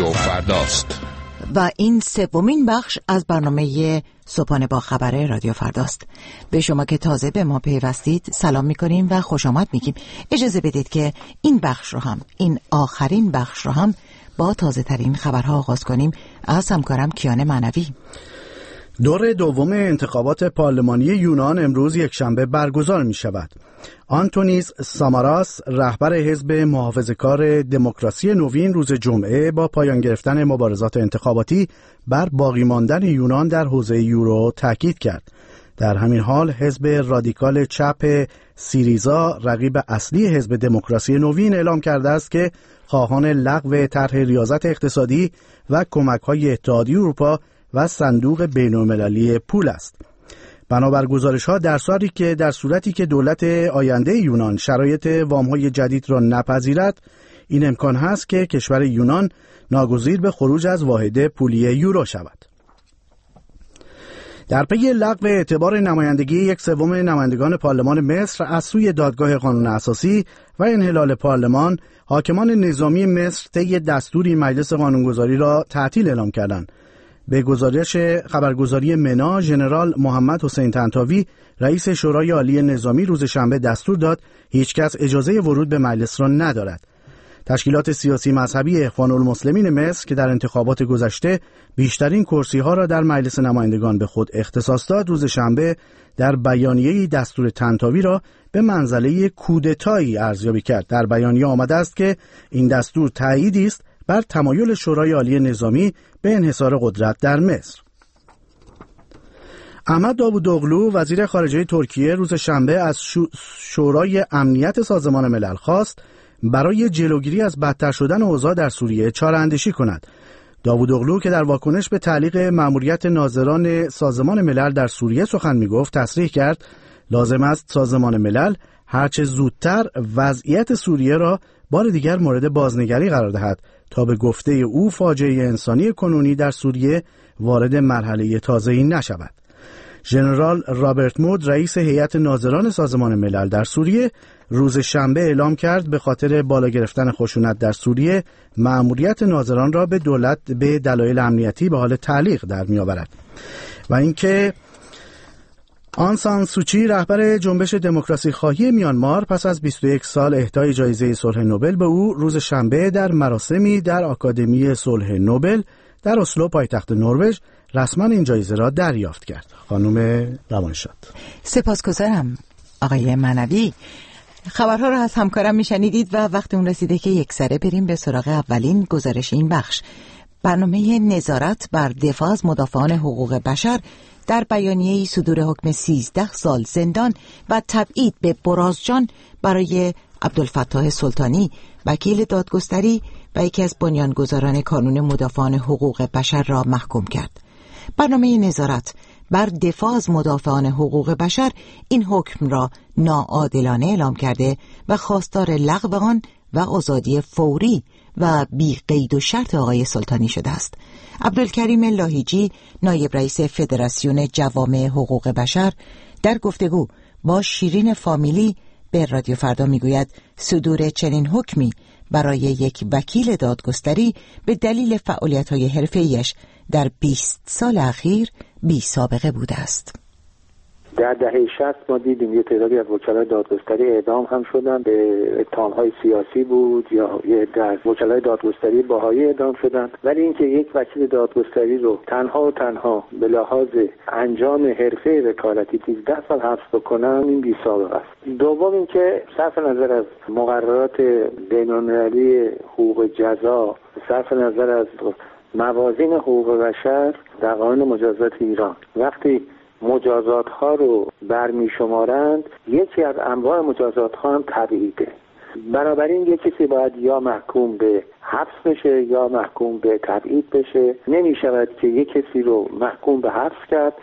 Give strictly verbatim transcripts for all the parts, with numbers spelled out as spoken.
فرداست و این سومین بخش از برنامه صبحانه با خبر رادیو فرداست. به شما که تازه به ما پیوستید سلام میکنیم و خوش آمد میگیم. اجازه بدید که این بخش رو هم این آخرین بخش رو هم با تازه ترین خبرها آغاز کنیم. از همکارم کیان معنوی. دور دوم انتخابات پارلمانی یونان امروز یکشنبه برگزار می شود. آنتونیس ساماراس رهبر حزب محافظه‌کار دموکراسی نوین روز جمعه با پایان گرفتن مبارزات انتخاباتی بر باقی ماندن یونان در حوزه یورو تاکید کرد. در همین حال حزب رادیکال چپ سیریزا رقیب اصلی حزب دموکراسی نوین اعلام کرده است که خواهان لغو طرح ریاضت اقتصادی و کمک‌های اتحادیه اروپا و صندوق بین‌المللی پول است. بنابر گزارش‌ها در صورتی که در صورتی که دولت آینده یونان شرایط وام‌های جدید را نپذیرد، این امکان هست که کشور یونان ناگزیر به خروج از واحد پولی یورو شود. در پی لغو اعتبار نمایندگی یک سوم نمایندگان پارلمان مصر از سوی دادگاه قانون اساسی و انحلال پارلمان، حاکمان نظامی مصر طی دستوری مجلس قانونگذاری را تعطیل اعلام کردند. به گزارش خبرگزاری منا، ژنرال محمد حسین طنطاوی رئیس شورای عالی نظامی روز شنبه دستور داد هیچ کس اجازه ورود به مجلس را ندارد. تشکیلات سیاسی مذهبی اخوان المسلمین مصر که در انتخابات گذشته بیشترین کرسی ها را در مجلس نمایندگان به خود اختصاص داد، روز شنبه در بیانیه‌ای دستور طنطاوی را به منزله کودتایی ارزیابی کرد. در بیانیه آمده است که این دستور تأییدی است بر تمایل شورای عالی نظامی به انحصار قدرت در مصر. احمد داوودوغلو وزیر خارجه ترکیه روز شنبه از شورای امنیت سازمان ملل خواست برای جلوگیری از بدتر شدن اوضاع در سوریه چاره‌اندیشی کند. داوودوغلو که در واکنش به تعلیق مأموریت ناظران سازمان ملل در سوریه سخن می‌گفت، تصریح کرد لازم است سازمان ملل هرچه زودتر وضعیت سوریه را بار دیگر مورد بازنگری قرار دهد تا به گفته او فاجعه انسانی کنونی در سوریه وارد مرحله تازه‌ای نشود. ژنرال رابرت مود رئیس هیئت ناظران سازمان ملل در سوریه روز شنبه اعلام کرد به خاطر بالا گرفتن خشونت در سوریه مأموریت ناظران را به دولت به دلایل امنیتی به حال تعلیق در می‌آورد. و اینکه آن سان سوچی رهبر جنبش دموکراسی خواهی میانمار پس از بیست و یک سال اهدای جایزه صلح نوبل به او روز شنبه در مراسمی در آکادمی صلح نوبل در اسلو پایتخت نروژ رسما این جایزه را دریافت کرد. خانم روانشاد. سپاسگزارم آقای معنوی. خبرها را از همکارم میشنیدید و وقت اون رسیده که یک سره بریم به سراغ اولین گزارش این بخش. برنامه نظارت بر دفاع از مدافعان حقوق بشر در بیانیه‌ای صدور حکم سیزده سال زندان و تبعید به برازجان برای عبدالفتاح سلطانی، وکیل دادگستری و یکی از بنیانگذاران کانون مدافعان حقوق بشر را محکوم کرد. برنامه نظارت بر دفاع از مدافعان حقوق بشر این حکم را ناعادلانه اعلام کرده و خواستار لغو آن و آزادی فوری و بی قید و شرط آقای سلطانی شده است. عبدالکریم لاهیجی، نایب رئیس فدراسیون جوامع حقوق بشر، در گفتگو با شیرین فامیلی به رادیو فردا میگوید صدور چنین حکمی برای یک وکیل دادگستری به دلیل فعالیت‌های حرفه‌ایش در بیست سال اخیر بی سابقه بوده است. در دهه شصت ما دیدیم یه تعدادی از وکلای دادگستری اعدام هم شدن، به اتهام‌های سیاسی بود یا یه در وکلای دادگستری باهایی اعدام شدن. ولی اینکه یک وکیل دادگستری رو تنها و تنها به لحاظ انجام حرفه وکالتی سیزده سال حبس بکنن، این بی سابقه است. دوم اینکه صرف نظر از مقررات بین‌المللی حقوق جزا، صرف نظر از موازین حقوق بشر در قانون مجازات ایران، وقتی مجازات ها رو برمی شمارند، یکی از انواع مجازات ها هم تبعیده. بنابراین یک کسی باید یا محکوم به حبس بشه یا محکوم به تبعید بشه. نمی شود که یک کسی رو محکوم به حبس کرد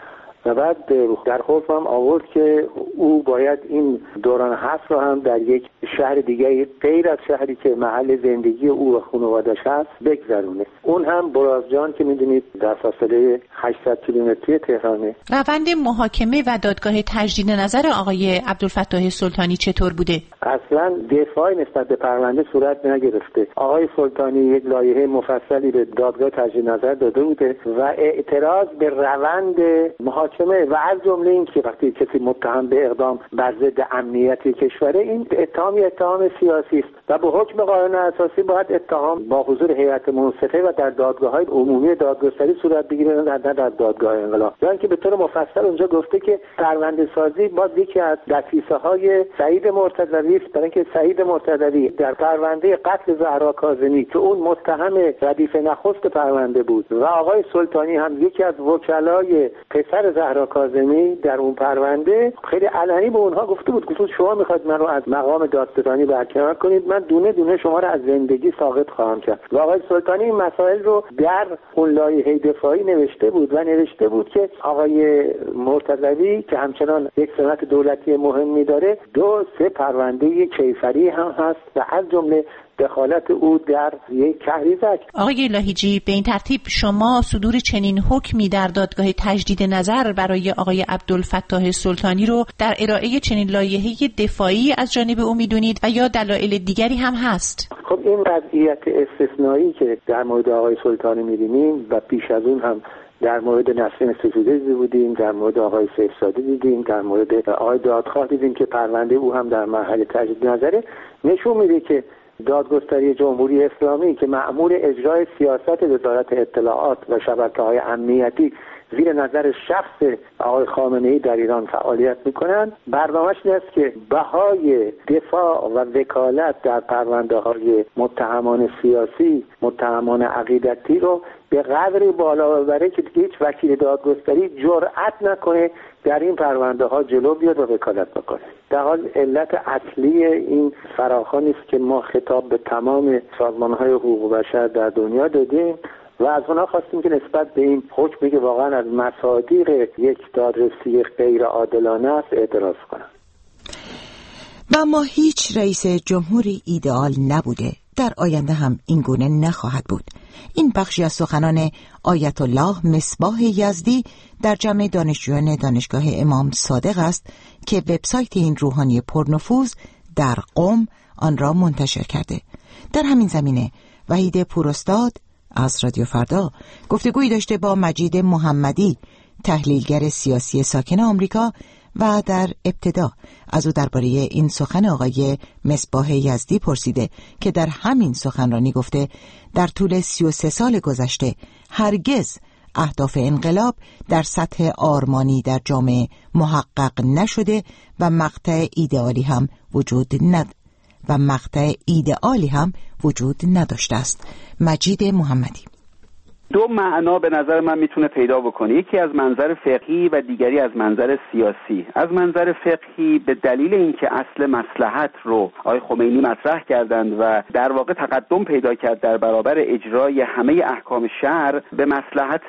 و بعد در حکمم آورد که او باید این دوران حبس رو هم در یک شهر دیگه غیر از شهری که محل زندگی او و خانواده‌اش هست بگذرونه. اون هم برازجان که میدونید در فاصله هشتصد کیلومتری تهرانه. روند محاکمه و دادگاه تجدید نظر آقای عبدالفتاح سلطانی چطور بوده؟ اصلا دفاعی نسبت به پرونده صورت نگرفته. آقای سلطانی یک لایحه مفصلی به دادگاه تجدید نظر داده بوده و اعتراض به روند محاکمه و از جمله این که وقتی کسی متهم به اقدام بر ضد امنیت کشوره، این اتهامی اتهام سیاسی است و به حکم قانون اساسی باید اتهام با حضور هیئت منصفه و در دادگاه‌های عمومی دادگستری صورت بگیره، نه در, در دادگاه انقلاب. یعنی که به طور مفصل اونجا گفته که پرونده سازی باز یکی از دسیسه‌های سعید مرتضوی است، برای اینکه سعید مرتضوی در پرونده قتل زهرا کاظمی که اون متهم ردیف نخست پرونده بود و آقای سلطانی هم یکی از وکلای پسر زهرا کاظمی در اون پرونده، خیلی علنی به اونها گفته بود گفت شما میخواید من رو از مقام دادستانی برکنار کنید، من دونه دونه شما رو از زندگی ساقط خواهم کرد. و آقای سلطانی این مسائل رو در اون لایحه دفاعی نوشته بود و نوشته بود که آقای مرتضوی که همچنان یک سمت دولتی مهمی داره، دو سه پرونده کیفری هم هست و از جمله دخالت او در یک کهریزک. آقای لاهیجی، به این ترتیب شما صدور چنین حکمی در دادگاه تجدید نظر برای آقای عبدالفتاح سلطانی رو در ارائه چنین لایحه دفاعی از جانب او میدونید و یا دلایل دیگری هم هست؟ خب این وضعیت استثنایی که در مورد آقای سلطانی می‌بینیم و پیش از اون هم در مورد نسرین ستوده بودیم، در مورد آقای سیف‌زاده دیدیم، در مورد آقای دادخواه دیدیم که پرونده او هم در مرحله تجدید نظره، نشون میده که دادگستری جمهوری اسلامی که مأمور اجرای سیاست وزارت اطلاعات و شبکه‌های امنیتی زیر نظر شخص آقای خامنه‌ای در ایران فعالیت می‌کنند، برنامه‌اش این است که بهای دفاع و وکالت در پرونده‌های متهمان سیاسی، متهمان عقیدتی رو به قدری بالا ببره که هیچ وکیل دادگستری جرئت نکنه در این پرونده ها جلو بیاد و وکالت بکنه. در حال علت اصلی این فراخوانی است که ما خطاب به تمام سازمان های حقوق بشر در دنیا دادیم و از اونها خواستیم که نسبت به این حکمی که واقعا از مصادیق یک دادرسی غیر عادلانه است اعتراض کنند. و ما هیچ رئیس جمهوری ایدئال نبوده، در آینده هم این گونه نخواهد بود. این بخشی از سخنان آیت الله مصباح یزدی در جمع دانشجویان دانشگاه امام صادق است که وبسایت این روحانی پرنفوذ در قم آن را منتشر کرده. در همین زمینه وحید پوراستاد از رادیو فردا گفتگویی داشته با مجید محمدی، تحلیلگر سیاسی ساکن آمریکا، و در ابتدا از او درباره این سخن آقای مصباح یزدی پرسیده که در همین سخنرانی گفته در طول سی و سه سال گذشته هرگز اهداف انقلاب در سطح آرمانی در جامعه محقق نشده و مقطع ایدئالی هم وجود ند و مقطع ایدئالی هم وجود نداشته است. مجید محمدی: دو معنا به نظر من میتونه پیدا بکنه، یکی از منظر فقهی و دیگری از منظر سیاسی. از منظر فقهی به دلیل اینکه اصل مصلحت رو آقای خمینی مطرح کردند و در واقع تقدم پیدا کرد در برابر اجرای همه احکام شرع، به مصلحت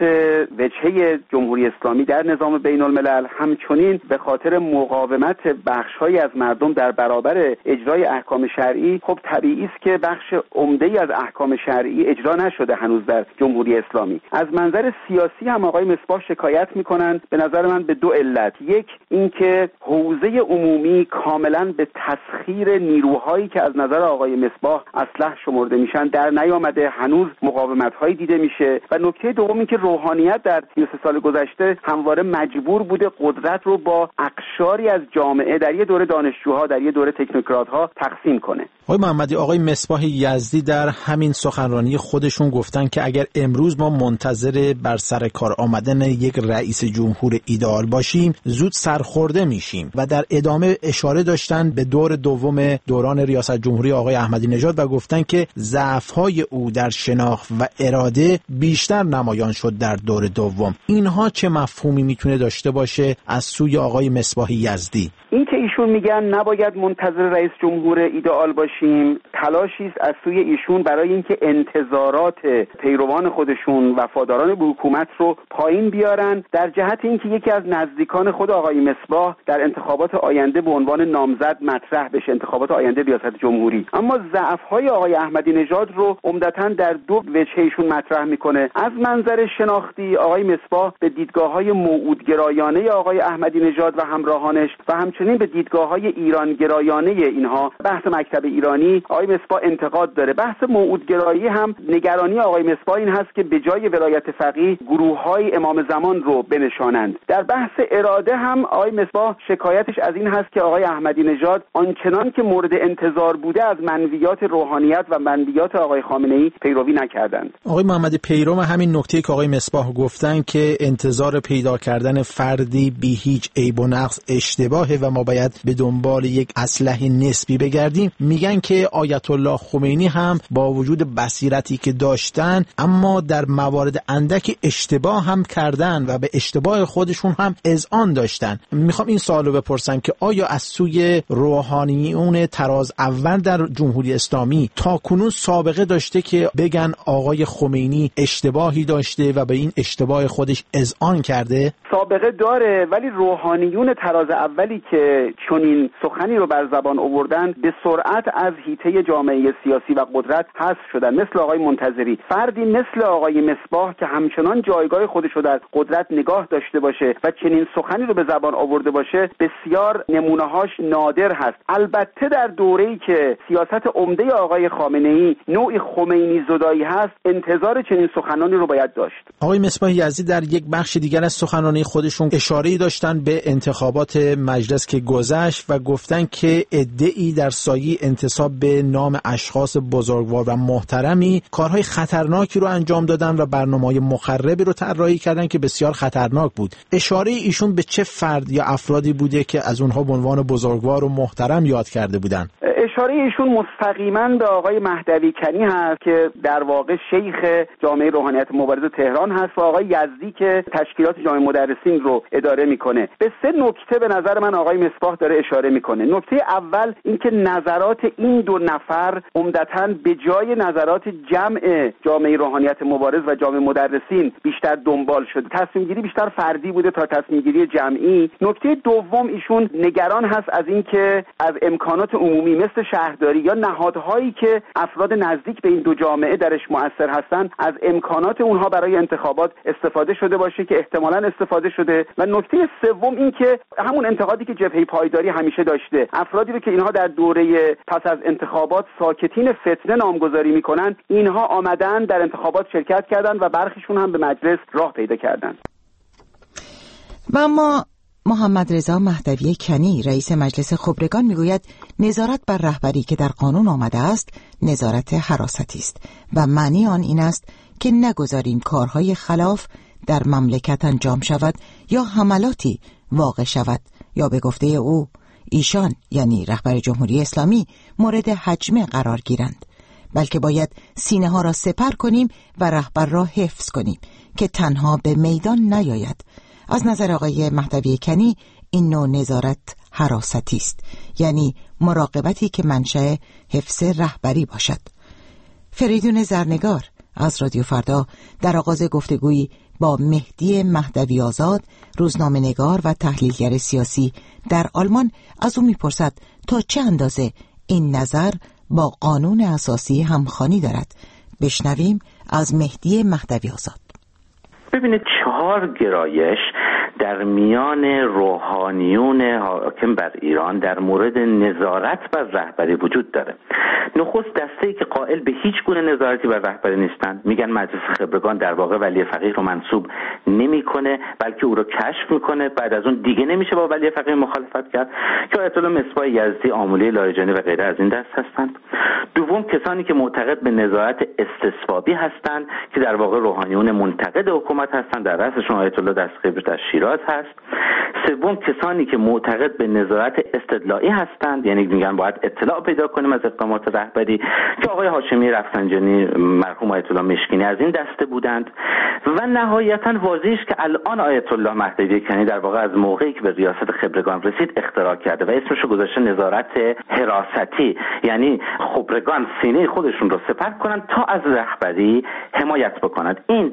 وجهه جمهوری اسلامی در نظام بین الملل، همچنین به خاطر مقاومت بخش‌هایی از مردم در برابر اجرای احکام شرعی، خب طبیعی است که بخش عمده‌ای از احکام شرعی اجرا نشده هنوز در جمهوری اسلامی. از منظر سیاسی هم آقای مصباح شکایت میکنند به نظر من به دو علت. یک، اینکه حوزه عمومی کاملا به تسخیر نیروهایی که از نظر آقای مصباح اسلح شمرده میشن در نیامده، هنوز مقاومت‌هایی دیده میشه. و نکته دوم اینکه روحانیت در سی و سه سال گذشته همواره مجبور بوده قدرت رو با اقشاری از جامعه، در یه دوره دانشجوها، در یه دوره تکنوکرات‌ها تقسیم کنه. آقای محمدی، آقای مصباح یزدی در همین سخنرانی خودشون گفتن که اگر امروز ما منتظر بر سر کار آمدن یک رئیس جمهور ایدئال باشیم زود سرخورده میشیم، و در ادامه اشاره داشتن به دور دوم دوران ریاست جمهوری آقای احمدی نژاد و گفتن که ضعف‌های او در شناخت و اراده بیشتر نمایان شد در دور دوم. اینها چه مفهومی میتونه داشته باشه از سوی آقای مصباح یزدی؟ این که ایشون میگن نباید منتظر رئیس جمهور ایدئال باشیم، باشیم تلاشی است از سوی ایشون برای اینکه انتظارات پیروان خودشون وفاداران به حکومت رو پایین بیارن، در جهت اینکه یکی از نزدیکان خود آقای مصباح در انتخابات آینده به عنوان نامزد مطرح بشه، انتخابات آینده ریاست جمهوری. اما ضعف‌های آقای احمدی نژاد رو عمدتاً در دو وجه ایشون مطرح میکنه. از منظر شناختی آقای مصباح به دیدگاه‌های موعودگرایانه آقای احمدی نژاد و همراهانش و همچنین به دیدگاه‌های ایرانگرایانه اینها، بحث مکتب ایرانی، آقای مصباح انتقاد داره. بحث موعودگرایی هم نگرانی آقای مصباح این هست که به جای ولایت فقیه گروه‌های امام زمان رو بنشانند. در بحث اراده هم آقای مصباح شکایتش از این هست که آقای احمدی نژاد آنچنان که مورد انتظار بوده از منویات روحانیت و منویات آقای خامنه‌ای پیروی نکردند. آقای محمد پیرو همین نکته که آقای مصباح گفتن که انتظار پیدا کردن فردی بی هیچ عیب و نقص اشتباهه و ما باید به دنبال یک اصلح نسبی بگردیم، میگن که آیت الله خمینی هم با وجود بصیرتی که داشتن اما در موارد اندک اشتباه هم کردن و به اشتباه خودشون هم اذعان داشتن. میخوام این سوالو بپرسم که آیا از سوی روحانیون تراز اول در جمهوری اسلامی تا کنون سابقه داشته که بگن آقای خمینی اشتباهی داشته و به این اشتباه خودش اذعان کرده؟ سابقه داره، ولی روحانیون تراز اولی که چنین سخنی رو بر زبان آوردن به سرعت از حیطه جامعه سیاسی و قدرت حذف شدن، مثل آقای منتظری. فردی مثل آقای مصباح که همچنان جایگاه خودش رو در قدرت نگاه داشته باشه و چنین سخنی رو به زبان آورده باشه بسیار نمونه‌هاش نادر هست. البته در دوره‌ای که سیاست عمده آقای خامنه‌ای نوعی خمینی زدایی هست، انتظار چنین سخنانی رو باید داشت. آقای مصباح یزدی در یک بخش دیگر از سخنرانی خودشون اشاره‌ای داشتن به انتخابات مجلس که گذشت و گفتن که عده‌ای در سایه انتساب به نام اشخاص بزرگوار و محترمی کارهای خطرناکی رو انجام دادن و برنامه‌های مخربی رو طراحی کردن که بسیار خطرناک بود. اشاره ایشون به چه فرد یا افرادی بوده که از اونها به عنوان بزرگوار و محترم یاد کرده بودن؟ اشاره ایشون مستقیما به آقای مهدوی کنی هست که در واقع شیخ جامعه روحانیت مبارز تهران هست و آقای یزدی که تشکیلات جامعه مدرسین رو اداره میکنه. به سه نکته به نظر من آقای مصباح داره اشاره میکنه. نکته اول اینکه نظرات این دو نفر عمدتاً به جای نظرات جمع جامعه روحانیت مبارز و جامعه مدرسین بیشتر دنبال شده. تصمیم گیری بیشتر فردی بوده تا تصمیم گیری جمعی. نکته دوم ایشون نگران هست از اینکه از امکانات عمومی مثل شهرداری یا نهادهایی که افراد نزدیک به این دو جامعه درش مؤثر هستند از امکانات اونها برای انتخابات استفاده شده باشه که احتمالاً استفاده شده. و نکته سوم این که همون انتقادی که جبهه پایداری همیشه داشته، افرادی رو که اینها در دوره پس از انتخابات ساکتین فتنه نامگذاری میکنن، اینها آمدن در انتخابات شرکت کردن و برخیشون هم به مجلس راه پیدا کردن. و اما محمد رضا مهدوی کنی رئیس مجلس خبرگان میگوید نظارت بر رهبری که در قانون آمده است نظارت حراستی است و معنی آن این است که نگذاریم کارهای خلاف در مملکت انجام شود یا حملاتی واقع شود یا به گفته او ایشان یعنی رهبر جمهوری اسلامی مورد هجمه قرار گیرند، بلکه باید سینه ها را سپر کنیم و رهبر را حفظ کنیم که تنها به میدان نیاید. از نظر آقای مهدوی کنی این نوع نظارت حراستی است، یعنی مراقبتی که منشأ حفظ رهبری باشد. فریدون زرنگار از رادیو فردا در آغاز گفتگویی با مهدی مهدوی آزاد روزنامه‌نگار و تحلیلگر سیاسی در آلمان از او میپرسد تا چه اندازه این نظر با قانون اساسی همخوانی دارد. بشنویم از مهدی مهدوی آزاد. ببینید چهار گرایش در میان روحانیون حاکم بر ایران در مورد نظارت بر رهبری وجود داره. نخست دسته‌ای که قائل به هیچ گونه نظارتی بر رهبری نیستند، میگن مجلس خبرگان در واقع ولی فقیه رو منصوب نمیکنه بلکه او رو کشف میکنه، بعد از اون دیگه نمیشه با ولی فقیه مخالفت کرد، که آیت الله مصباح یزدی، عاملی لاریجانی و غیره از این دست هستند. دوم کسانی که معتقد به نظارت استصوابی هستند که در واقع روحانیون منتقد حکومت هستند، در رأسشون آیت الله دستگیر در شیراز هست. سوم کسانی که معتقد به نظارت استدلائی هستند، یعنی میگن باید اطلاع پیدا کنیم از اقدامات رهبری، که آقای هاشمی رفسنجانی، مرحوم آیت الله مشکینی از این دسته بودند. و نهایتا واضحه است که الان آیت الله مهدوی کنی در واقع از موقعی که به ریاست خبرگان رسید اختراع کرده و اسمش رو گذاشته نظارت حراستی، یعنی خبرگان سینه خودشون رو سپر کنند تا از رهبری حمایت بکنند. این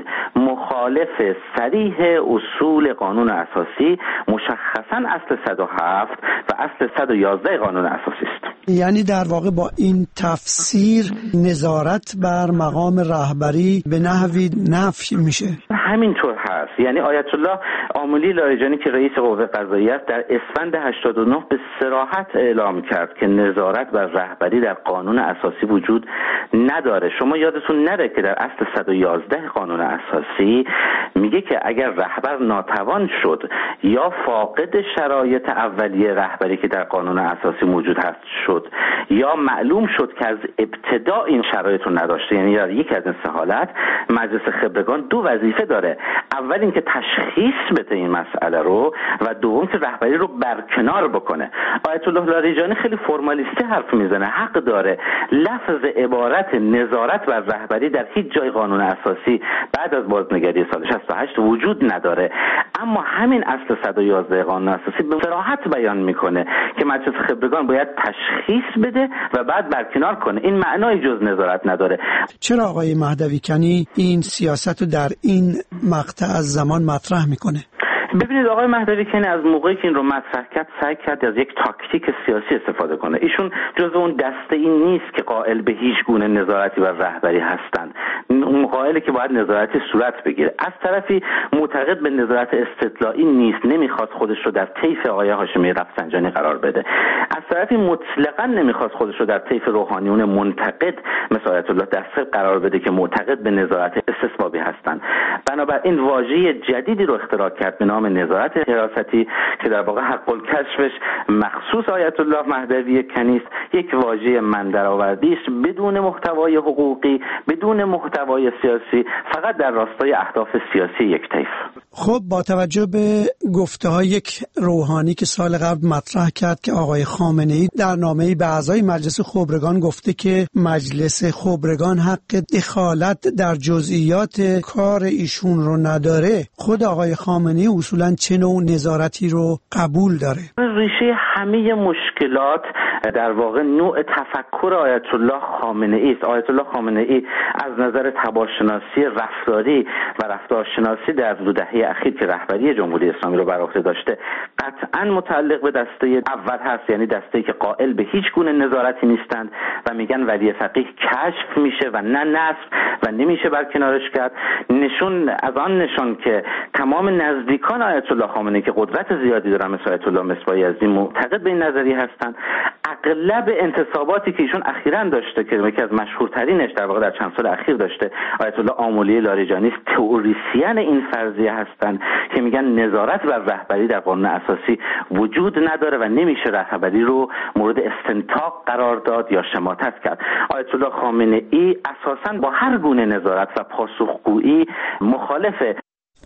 مخالف صریح اصول قانون اساسی، مشخصا اصل صد و هفت و اصل صد و یازده قانون اساسی است. یعنی در واقع با این تفسیر نظارت بر مقام رهبری به نحوی نفی میشه. همینطور هست. یعنی آیت الله آملی لاریجانی که رئیس قوه قضاییه است در اسفند هشتاد و نه به صراحت اعلام کرد که نظارت بر رهبری در قانون اساسی وجود نداره. شما یادتون نره که در اصل صد و یازده قانون اساسی میگه که اگر رهبر ناتوان شد یا فاقد شرایط اولیه رهبری که در قانون اساسی موجود هست شد یا معلوم شد که از ابتدا این شرایط رو نداشته، یعنی در یک از این سه حالت مجلس خبرگان دو وظیفه داره. اول اینکه تشخیص بده این مسئله رو و دوم که رهبری رو برکنار بکنه. آیت الله لاریجانی خیلی فرمالیستی حرف میزنه، حق داره. لفظ عبارت نظارت بر رهبری در هیچ جای قانون اساسی بعد از بازنگری سال شصت و هشت وجود نداره، اما همین اصل صد و یازده قانون اساسی به صراحت بیان میکنه که مجلس خبرگان باید تشخیص بده و بعد برکنار کنه. این معنای جز نظارت نداره. چرا آقای مهدوی کنی این سیاست رو در این مقطع از زمان مطرح میکنه؟ ببینید آقای مهدوی کنی از موقعی که این رو مطرح کرد سعی کرد از یک تاکتیک سیاسی استفاده کنه. ایشون جزو اون دسته این نیست که قائل به هیچ گونه نظارتی بر رهبری هستند، اون قائله که باید نظارتی صورت بگیره. از طرفی معتقد به نظارت استدلائی نیست، نمیخواد خودش رو در طیف آقای هاشمی رفسنجانی قرار بده. از طرفی مطلقاً نمیخواد خودش رو در طیف روحانیون منتقد مثل آیت الله دسته قرار بده که معتقد به نظارت استثبابی هستند. بنابراین واژه جدیدی رو اختراع کرد به نام نظارت حراستی که در واقع حق الکشفش مخصوص آیت الله مهدوی کنی است. یک واژه من درآوردی است بدون محتوای حقوقی، بدون محتوای سیاسی، فقط در راستای اهداف سیاسی یک طیف. خب با توجه به گفته‌های یک روحانی که سال قبل مطرح کرد که آقای خامنه‌ای در نامه‌ای به اعضای مجلس خبرگان گفته که مجلس خبرگان حق دخالت در جزئیات کار ایشون رو نداره، خود آقای خامنه‌ای اصولاً چه نوع نظارتی رو قبول داره؟ ریشه همه مشکلات در واقع نوع تفکر آیت الله خامنه‌ای است. آیت الله خامنه‌ای از نظر تبارشناسی رفتاری و رفتارشناسی در دو دهه اخیر که رهبری جمهوری اسلامی رو بر عهده داشته قطعاً متعلق به دسته اول هست، یعنی دسته‌ای که قائل به هیچ گونه نظارتی نیستند و میگن ولی فقیه کشف میشه و نه نصب و نمیشه برکنارش کرد. نشون از آن نشون که تمام نزدیکان آیت الله خامنه‌ای که قدرت زیادی دارن مثل آیت الله مصباحی یزدی معتقد به این نظریه هستند. اغلب انتصاباتی که ایشون اخیراً داشته که یکی از مشهورترینش در واقع در چند سال اخیر داشته آیت الله آملی لاریجانی تئوریسین این فرضیه هستند که میگن نظارت بر رهبری در قانون اساسی وجود نداره و نمیشه رهبری رو مورد استنطاق قرار داد یا شماتت کرد. آیت الله خامنه‌ای اساساً با هر گونه نظارت و پاسخگویی مخالفه.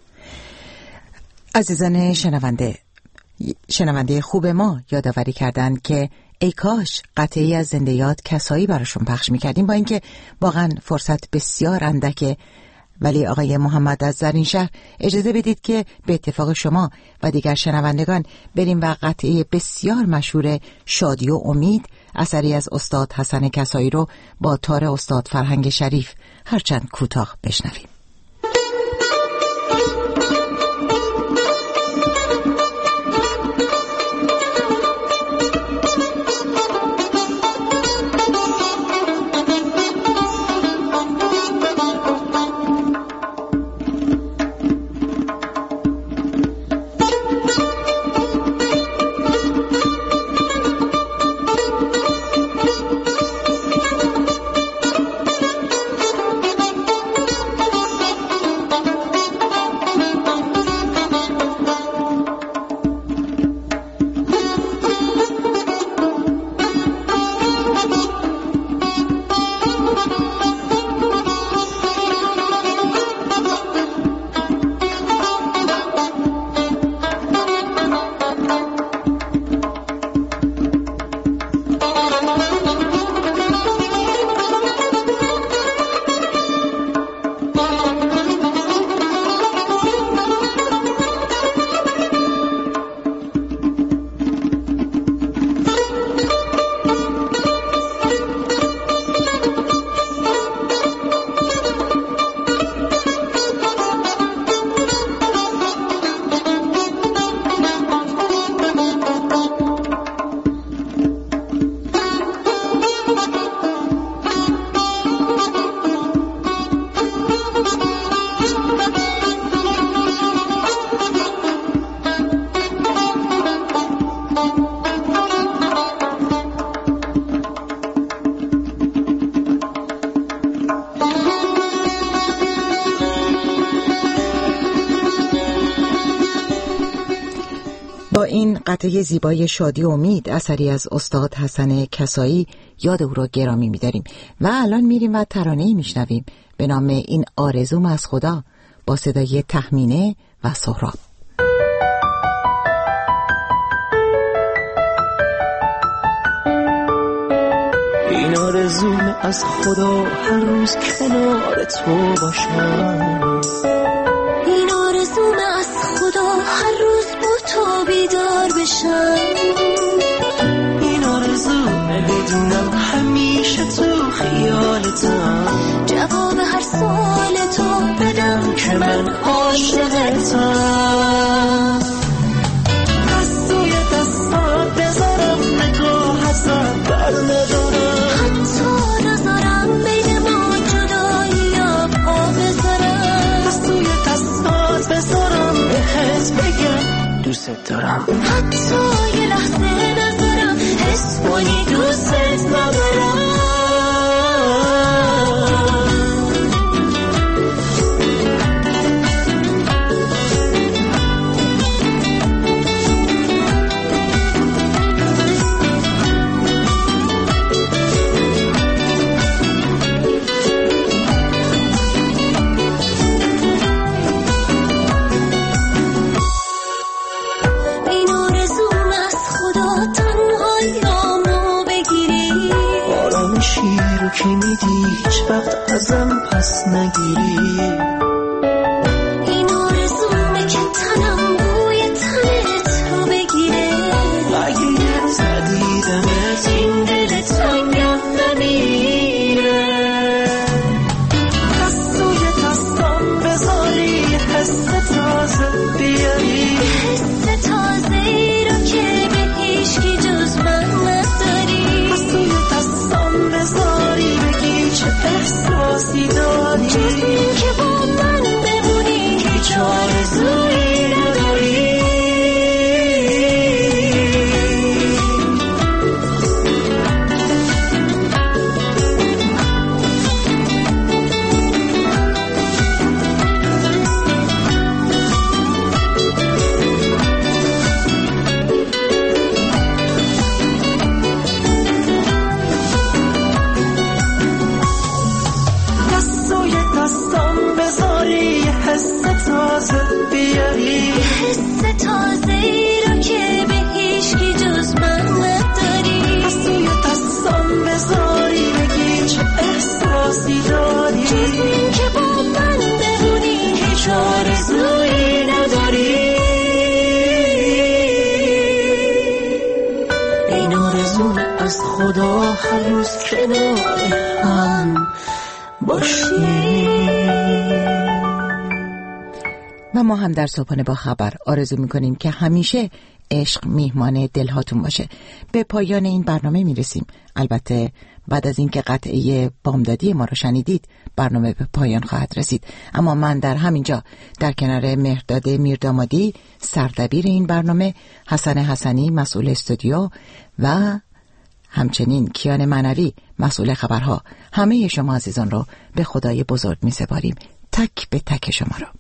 عزیزان شنونده شنونده خوب ما یادآوری کردند که ای کاش قطعی از زنده یاد کسایی براشون پخش میکردیم، با اینکه واقعا فرصت بسیار اندکه. ولی آقای محمد از زرینشهر اجازه بدید که به اتفاق شما و دیگر شنوندگان بریم و قطعه بسیار مشهور شادی و امید اثری از استاد حسن کسایی رو با تار استاد فرهنگ شریف هرچند کوتاه بشنویم. با این قطعه زیبای شادی و امید اثری از استاد حسن کسایی یاد او را گرامی می‌داریم و الان میریم و ترانه‌ای میشنویم به نام این آرزوم از خدا با صدای تهمینه و سهراب. این آرزوم از خدا هر روز کنار تو باشم، این آرزوم از خدا هر روز با تو بیدار بشم، این آرزومه بدونم همیشه تو خیالتم، جواب هر سوال تو بدم که من عاشقتم، دستوی دستات بذارم نگاه ازت بر ندارم، حتی نذارم بین ما جدایی یا پا بذارم، دستوی دستات بذارم بهت بگم دوست دارم، حتی یه لحظه نذارم حس کنی دوست ندارم. که میدی هیچ وقت ازم پس نگیری، این آرزومه که تنم بوی تنت رو بگیره، اگه یه روز ندیدمت این دل تنگم نمیره، دستوی دستم بذاری حس تازه بیاری، حس تازه ای رو که به هیچکی جز من نداری، دستوی دستم بذاری چه احساسی داری، جز این که با من بمونی هیچ آرزویی نداری. حس تازه ای رو که به هیچکی جز من نداری، دستوی دستم بذاری بگی چه احساسی داری، جز این که با من بمونی هیچ آرزویی نداری، این آرزوم از خدا هر روز کنار هم باشی. و ما هم در صبحانه با خبر آرزو میکنیم که همیشه عشق میهمان دلهاتون باشه. به پایان این برنامه میرسیم. البته بعد از اینکه قطعه بامدادی ما رو شنیدید برنامه به پایان خواهد رسید، اما من در همینجا در کنار مهرداد میردامادی سردبیر این برنامه، حسن حسنی مسئول استودیو و همچنین کیان معنوی مسئول خبرها، همه شما عزیزان رو به خدای بزرگ میسپاریم. تک به تک شما رو.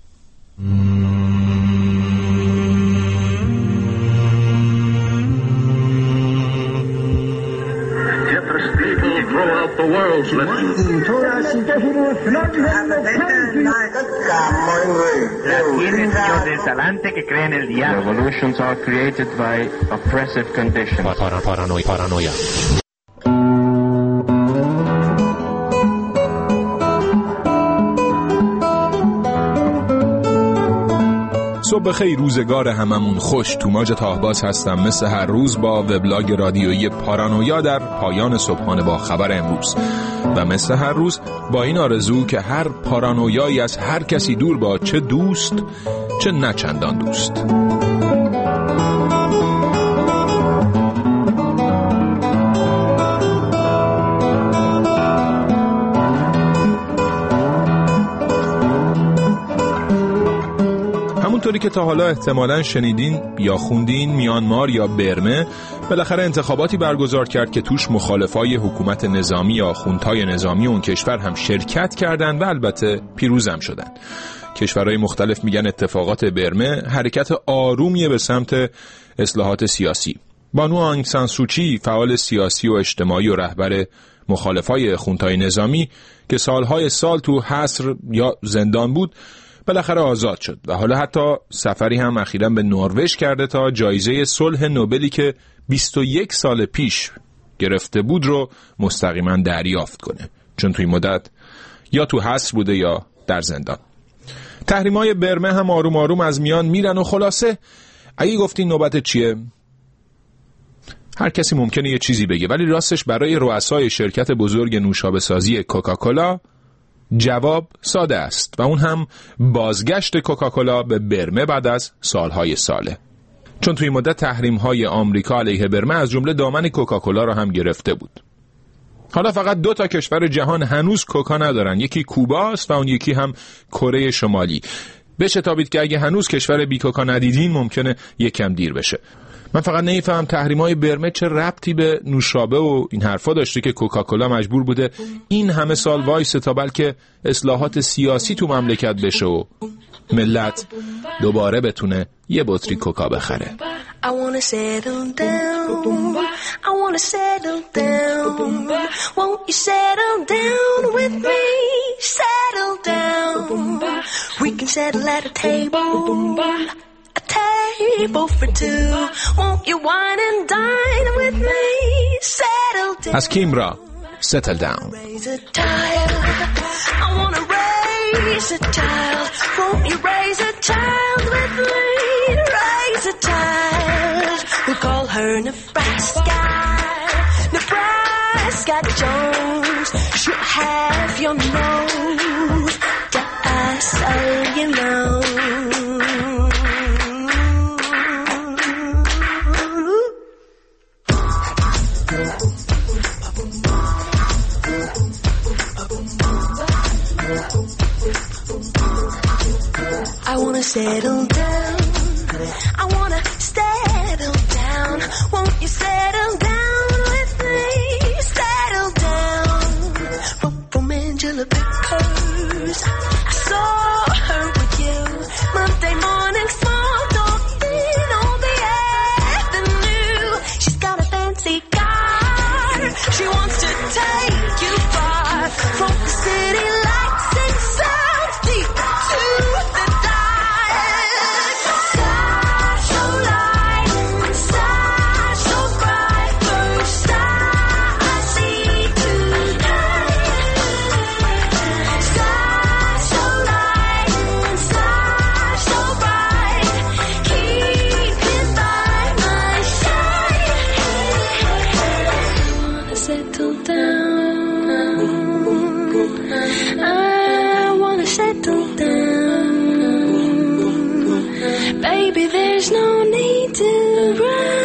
Revolutions are created by oppressive conditions. Paranoia. Paranoia. صبح خیر، روزگار هممون خوش. توماج تاهباز هستم مثل هر روز با وبلاگ رادیویی پارانویا در پایان صبحانه با خبر امروز و مثل هر روز با این آرزو که هر پارانویایی از هر کسی دور با، چه دوست چه نچندان دوست. همونطوری که تا حالا احتمالاً شنیدین یا خوندین، میانمار یا برمه بالاخره انتخاباتی برگزار کرد که توش مخالفای حکومت نظامی یا آخوندهای نظامی اون کشور هم شرکت کردن و البته پیروزم شدن. کشورهای مختلف میگن اتفاقات برمه حرکت آرومیه به سمت اصلاحات سیاسی. بانو آنگ سان سوچی، فعال سیاسی و اجتماعی و رهبر مخالفای خونتای نظامی که سالهای سال تو حصر یا زندان بود، بالاخره آزاد شد و حالا حتی سفری هم اخیراً به نروژ کرده تا جایزه صلح نوبلی که بیست و یک سال پیش گرفته بود رو مستقیما دریافت کنه، چون توی مدت یا تو حصر بوده یا در زندان. تحریم‌های برمه هم آروم آروم از میان میرن و خلاصه اگه گفتین نوبت چیه؟ هر کسی ممکنه یه چیزی بگه، ولی راستش برای رؤسای شرکت بزرگ نوشابه سازی کوکاکولا جواب ساده است و اون هم بازگشت کوکاکولا به برمه بعد از سالهای ساله. چون توی مدت تحریم‌های آمریکا علیه برمه از جمله دامن کوکاکولا رو هم گرفته بود. حالا فقط دو تا کشور جهان هنوز کوکا ندارن، یکی کوباست و اون یکی هم کره شمالی. بشتابید که اگه هنوز کشور بی کوکا ندیدین ممکنه یکم دیر بشه. من فقط نمیفهم تحریم‌های برمه چه ربطی به نوشابه و این حرفا داشته که کوکاکولا مجبور بوده این همه سال وایسه تا بلکه اصلاحات سیاسی تو مملکت بشه و ملت دوباره بتونه یه بطری کوکا بخره. I wanna settle down. I wanna settle down. Won't you settle down with me? Settle down. We can settle at a table. A table for two. Won't you wine and dine with me? Settle down. از کیمرا Settle Down. Raise a child. I wanna raise a child. Won't you raise a child with me? Raise a child. We'll call her Nebraska. Nebraska Jones. She'll have your nose. Just so you know. I wanna settle down. I wanna settle down. Won't you settle down with me? Settle down. From, from Angela Vickers, I saw her with you Monday morning, small talking on the avenue. She's got a fancy car. She wants to take you far from the city lights and sounds deep to the Baby, there's no need to run.